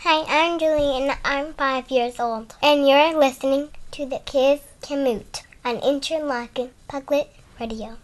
Hi, I'm Julie and I'm 5 years old. And you're listening to the Kids Commute on Interlochen Public Radio.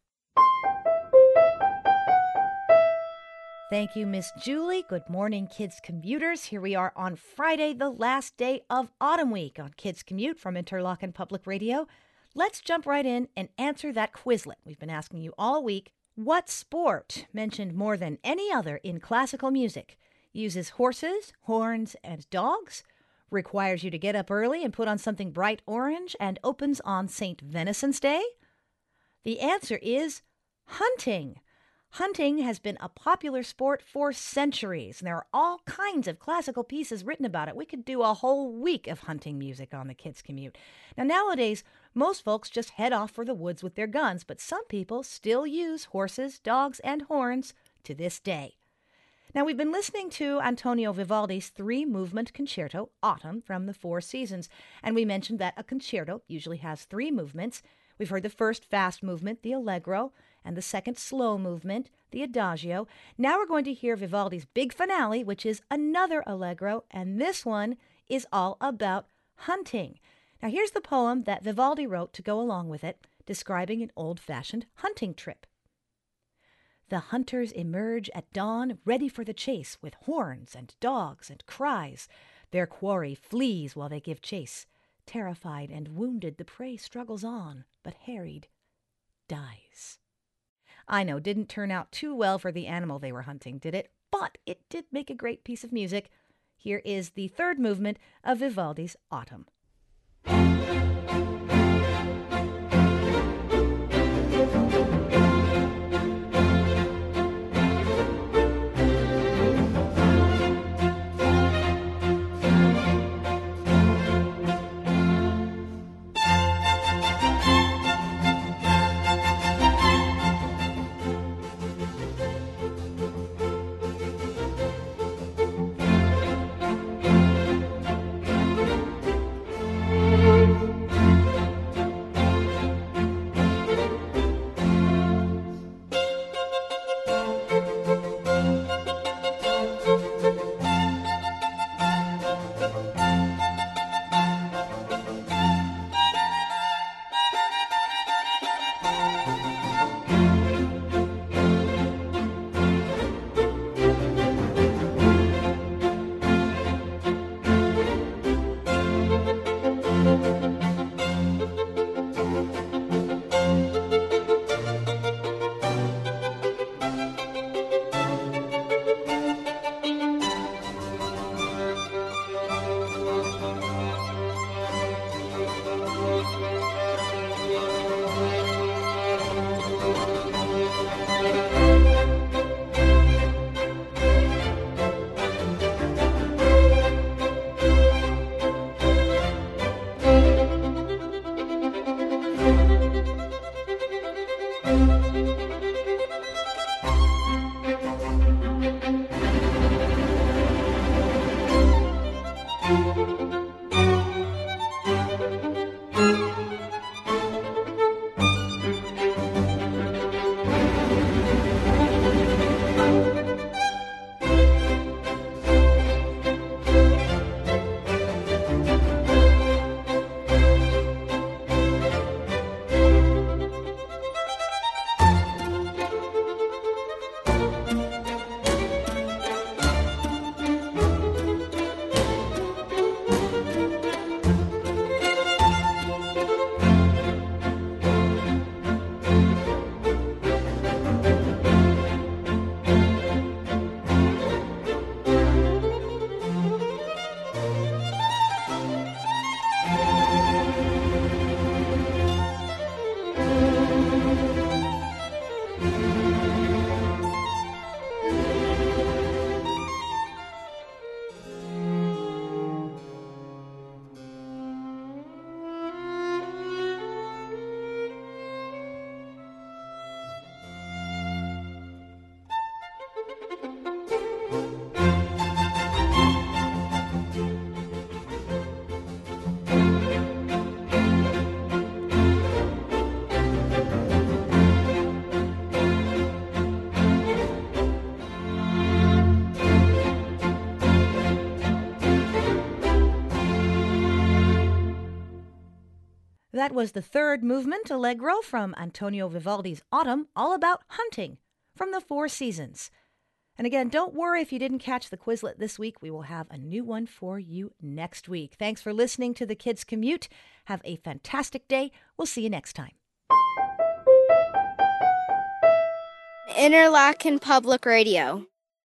Thank you, Miss Julie. Good morning, Kids Commuters. Here we are on Friday, the last day of Autumn Week on Kids Commute from Interlochen Public Radio. Let's jump right in and answer that Quizlet we've been asking you all week. What sport, mentioned more than any other in classical music, uses horses, horns, and dogs, requires you to get up early and put on something bright orange, and opens on St. Venison's Day? The answer is hunting. Hunting has been a popular sport for centuries, and there are all kinds of classical pieces written about it. We could do a whole week of hunting music on the Kids Commute. Now, nowadays, most folks just head off for the woods with their guns, but some people still use horses, dogs, and horns to this day. Now, we've been listening to Antonio Vivaldi's three-movement concerto, Autumn, from the Four Seasons, and we mentioned that a concerto usually has three movements. We've heard the first fast movement, the Allegro, and the second slow movement, the Adagio. Now we're going to hear Vivaldi's big finale, which is another Allegro, and this one is all about hunting. Now here's the poem that Vivaldi wrote to go along with it, describing an old-fashioned hunting trip. The hunters emerge at dawn, ready for the chase, with horns and dogs and cries. Their quarry flees while they give chase. Terrified and wounded, the prey struggles on, but harried, dies. I know, didn't turn out too well for the animal they were hunting, did it? But it did make a great piece of music. Here is the third movement of Vivaldi's Autumn. That was the third movement, Allegro, from Antonio Vivaldi's Autumn, all about hunting from the Four Seasons. And again, don't worry if you didn't catch the Quizlet this week. We will have a new one for you next week. Thanks for listening to the Kids Commute. Have a fantastic day. We'll see you next time. Interlochen Public Radio.